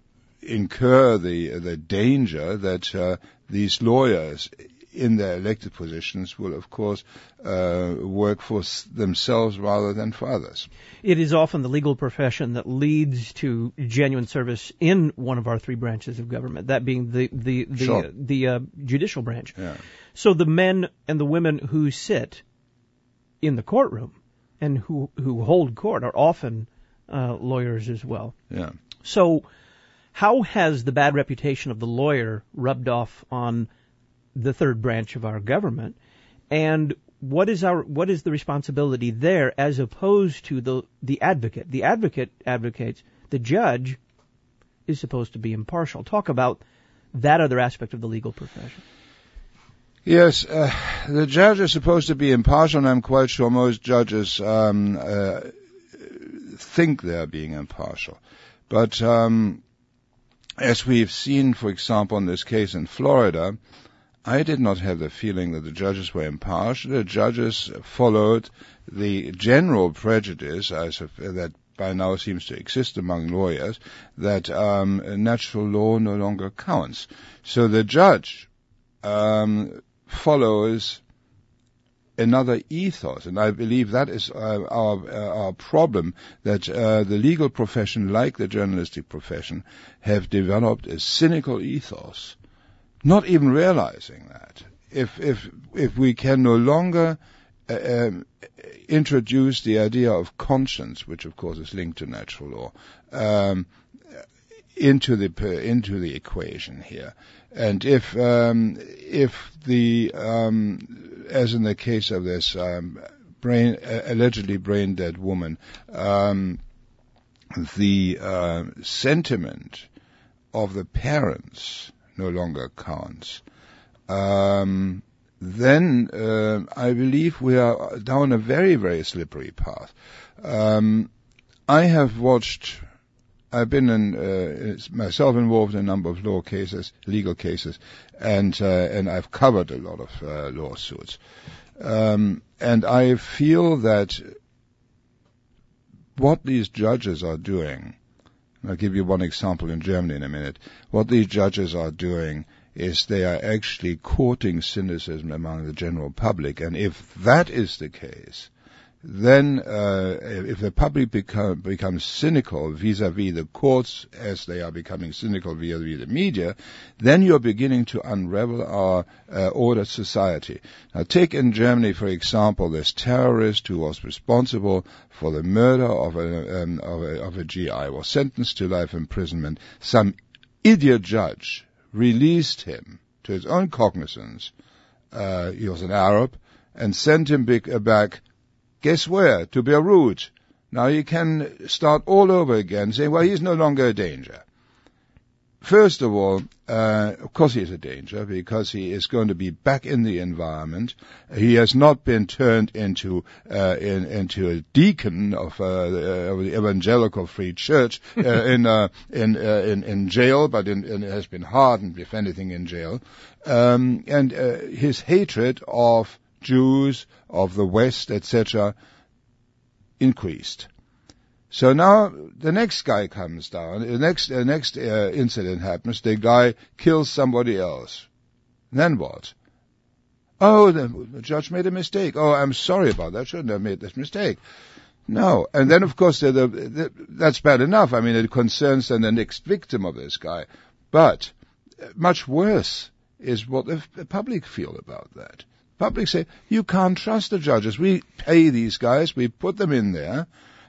S5: incur the the danger that uh, these lawyers in their elected positions will, of course, uh, work for s- themselves rather than for others.
S2: It is often the legal profession that leads to genuine service in one of our three branches of government, that being the the the,
S5: Sure.
S2: uh, the uh, judicial branch.
S5: Yeah.
S2: So the men and the women who sit in the courtroom and who who hold court are often uh, lawyers as well.
S5: Yeah.
S2: So how has the bad reputation of the lawyer rubbed off on the third branch of our government? And what is our what is the responsibility there as opposed to the the advocate? The advocate advocates, the judge is supposed to be impartial. Talk about that other aspect of the legal profession.
S5: Yes, uh, the judge is supposed to be impartial, and I'm quite sure most judges um, uh, think they're being impartial. But um, as we've seen, for example, in this case in Florida, I did not have the feeling that the judges were impartial. The judges followed the general prejudice as of, that by now seems to exist among lawyers, that um, natural law no longer counts. So the judge um, follows another ethos, and I believe that is uh, our uh, our problem, that uh, the legal profession, like the journalistic profession, have developed a cynical ethos, not even realizing that. If if if we can no longer uh, um, introduce the idea of conscience, which of course is linked to natural law, um, into the into the equation here, and if um, if the um, as in the case of this um, brain uh, allegedly brain dead woman, um, the uh, sentiment of the parents no longer counts, um, then uh, I believe we are down a very, very slippery path. Um, I have watched, I've been in, uh, myself involved in a number of law cases, legal cases, and uh, and I've covered a lot of uh, lawsuits. Um, and I feel that what these judges are doing, I'll give you one example in Germany in a minute, what these judges are doing is they are actually courting cynicism among the general public. And if that is the case, then uh, if the public become, becomes cynical vis-à-vis the courts as they are becoming cynical vis-à-vis the media, then you're beginning to unravel our uh, ordered society. Now take in Germany, for example, this terrorist who was responsible for the murder of a, um, of a, of a G I, was sentenced to life imprisonment. Some idiot judge released him to his own cognizance, uh, he was an Arab, and sent him back, guess where? To Beirut. Now you can start all over again, saying, well, he's no longer a danger. First of all, uh, of course he is a danger, because he is going to be back in the environment. He has not been turned into uh, in, into a deacon of, uh, the, uh, the Evangelical Free Church uh, in, uh, in, uh, in in jail, but in, in, has been hardened, if anything, in jail. Um, and uh, his hatred of Jews, of the West, et cetera, increased. So now the next guy comes down, the next uh, next uh, incident happens, the guy kills somebody else. Then what? Oh, the, the judge made a mistake. Oh, I'm sorry about that, shouldn't have made this mistake. No. And then, of course, the, the, the, that's bad enough. I mean, it concerns then the next victim of this guy. But much worse is what the public feel about that. Public say, you can't trust the judges. We pay these guys, we put them in there,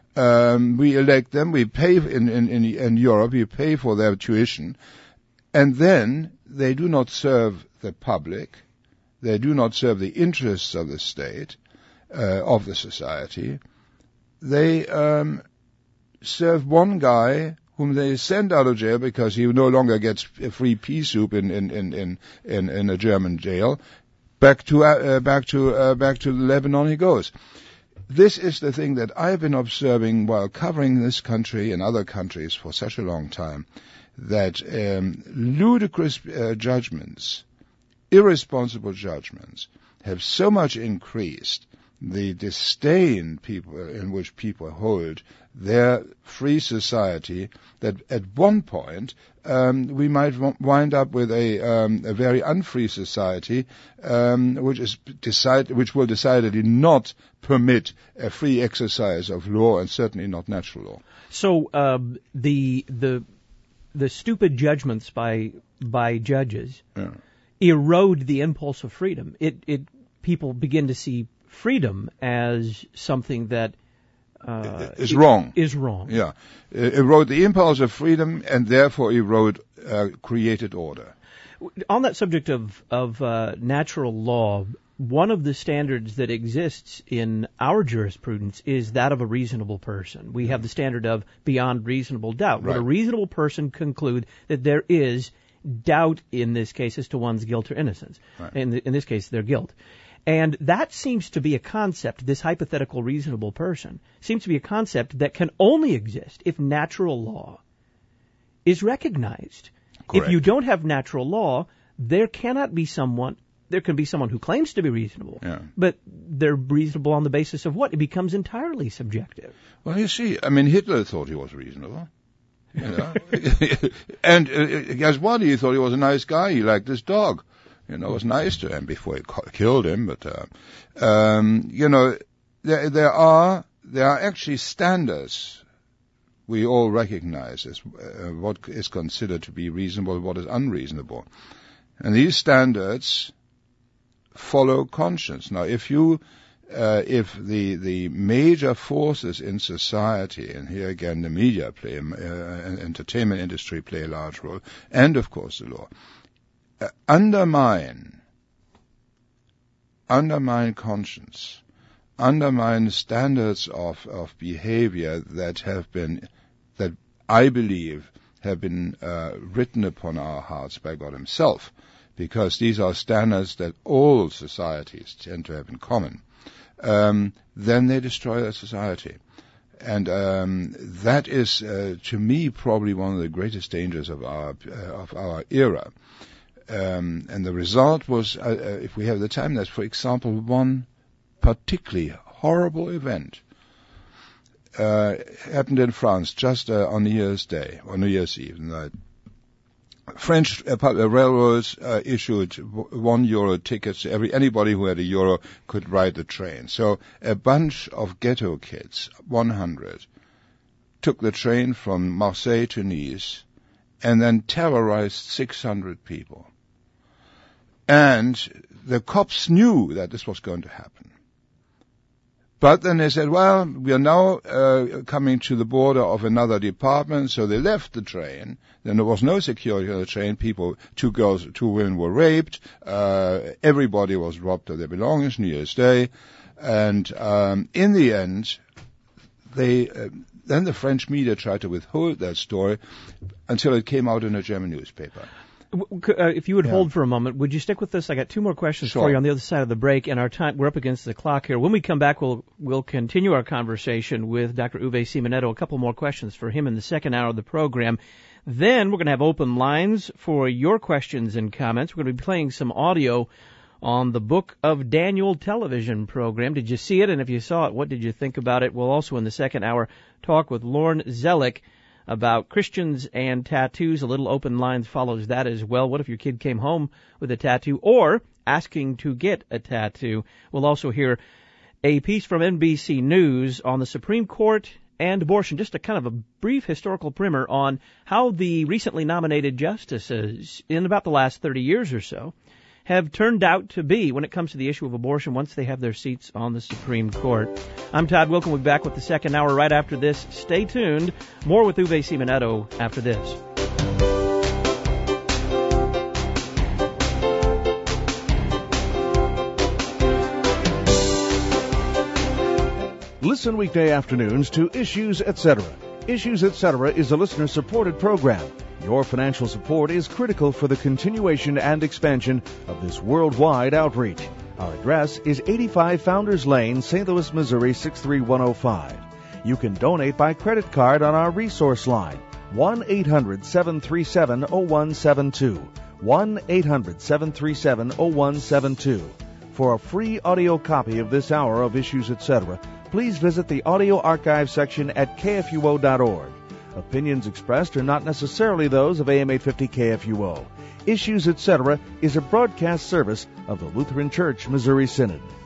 S5: um, we elect them, we pay in, in, in, in Europe, we pay for their tuition, and then they do not serve the public, they do not serve the interests of the state, uh, of the society. They um, serve one guy whom they send out of jail because he no longer gets a free pea soup in, in, in, in, in, in a German jail. Back to uh, back to uh, back to Lebanon he goes. This is the thing that I've been observing while covering this country and other countries for such a long time, that um, ludicrous uh, judgments, irresponsible judgments, have so much increased the disdain people in which people hold their free society that at one point um, we might w- wind up with a, um, a very unfree society, um, which is decide which will decidedly not permit a free exercise of law, and certainly not natural law.
S2: So uh, the the the stupid judgments by by judges
S5: yeah.
S2: erode the impulse of freedom. It it people begin to see freedom as something that uh,
S5: is wrong.
S2: Is wrong.
S5: Yeah, it erode the impulse of freedom, and therefore erode uh, created order.
S2: On that subject of of uh, natural law, one of the standards that exists in our jurisprudence is that of a reasonable person. We have the standard of beyond reasonable doubt.
S5: Right.
S2: Would a reasonable person conclude that there is doubt in this case as to one's guilt or innocence?
S5: Right.
S2: In, the, in this case, their guilt. And that seems to be a concept, this hypothetical reasonable person, seems to be a concept that can only exist if natural law is recognized.
S5: Correct.
S2: If you don't have natural law, there cannot be someone, there can be someone who claims to be reasonable,
S5: yeah.
S2: but they're reasonable on the basis of what? It becomes entirely subjective.
S5: Well, you see, I mean, Hitler thought he was reasonable. You know, and uh, guess what? He thought he was a nice guy. He liked his dog. You know, it was nice to him before he co- killed him. But uh, um, you know, there there are there are actually standards we all recognize as uh, what is considered to be reasonable, what is unreasonable, and these standards follow conscience. Now, if you Uh, if the, the major forces in society, and here again the media play, uh, entertainment industry play a large role, and of course the law, uh, undermine, undermine conscience, undermine standards of, of behavior that have been, that I believe have been uh, written upon our hearts by God Himself, because these are standards that all societies tend to have in common. Um, then they destroy that society. And um, that is, uh, to me, probably one of the greatest dangers of our uh, of our era. Um, and the result was, uh, uh, if we have the time, that's, for example, one particularly horrible event uh, happened in France just uh, on New Year's Day, or New Year's Eve. And I French uh, railroads uh, issued one euro tickets. Every anybody who had a euro could ride the train. So a bunch of ghetto kids, one hundred, took the train from Marseille to Nice, and then terrorized six hundred people. And the cops knew that this was going to happen. But then they said, well, we are now uh, coming to the border of another department, so they left the train. Then there was no security on the train. People, two girls, two women were raped. Uh, everybody was robbed of their belongings, New Year's Day. And um, in the end, they uh, then the French media tried to withhold that story until it came out in a German newspaper.
S2: Uh, if you would yeah. hold for a moment, would you stick with us? I got two more questions
S5: sure.
S2: for you on the other side of the break, and our time, we're up against the clock here. When we come back, we'll we'll continue our conversation with Doctor Uwe Simonetto. A couple more questions for him in the second hour of the program. Then we're going to have open lines for your questions and comments. We're going to be playing some audio on the Book of Daniel television program. Did you see it? And if you saw it, what did you think about it? We'll also, in the second hour, talk with Lorne Zellick about Christians and tattoos. A little open lines follows that as well. What if your kid came home with a tattoo or asking to get a tattoo? We'll also hear a piece from N B C News on the Supreme Court and abortion, just a kind of a brief historical primer on how the recently nominated justices in about the last thirty years or so have turned out to be when it comes to the issue of abortion once they have their seats on the Supreme Court. I'm Todd Wilken. We'll be back with the second hour right after this. Stay tuned. More with Uwe Simonetto after this.
S6: Listen weekday afternoons to Issues, et cetera. Issues, et cetera is a listener-supported program. Your financial support is critical for the continuation and expansion of this worldwide outreach. Our address is eighty-five Founders Lane, Saint Louis, Missouri, six three one oh five. You can donate by credit card on our resource line, one eight hundred seven three seven oh one seven two, one eight hundred seven three seven oh one seven two. For a free audio copy of this hour of Issues, et cetera, please visit the audio archive section at K F U O dot org. Opinions expressed are not necessarily those of A M eight fifty K F U O. Issues, et cetera is a broadcast service of the Lutheran Church Missouri Synod.